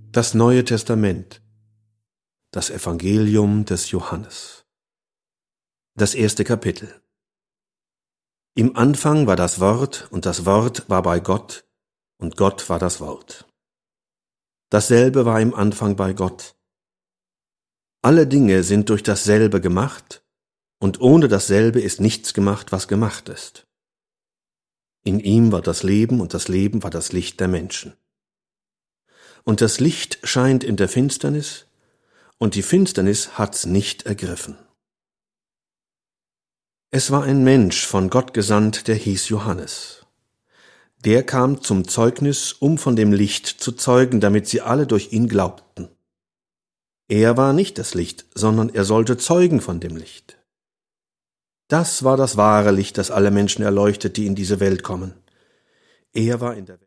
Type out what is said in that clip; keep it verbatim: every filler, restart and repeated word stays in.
Das Neue Testament. Das Evangelium des Johannes. Das erste Kapitel. Im Anfang war das Wort, und das Wort war bei Gott, und Gott war das Wort. Dasselbe war im Anfang bei Gott. Alle Dinge sind durch dasselbe gemacht, und ohne dasselbe ist nichts gemacht, was gemacht ist. In ihm war das Leben, und das Leben war das Licht der Menschen. Und das Licht scheint in der Finsternis, und die Finsternis hat's nicht ergriffen. Es war ein Mensch von Gott gesandt, der hieß Johannes. Der kam zum Zeugnis, um von dem Licht zu zeugen, damit sie alle durch ihn glaubten. Er war nicht das Licht, sondern er sollte zeugen von dem Licht. Das war das wahre Licht, das alle Menschen erleuchtet, die in diese Welt kommen. Er war in der Welt.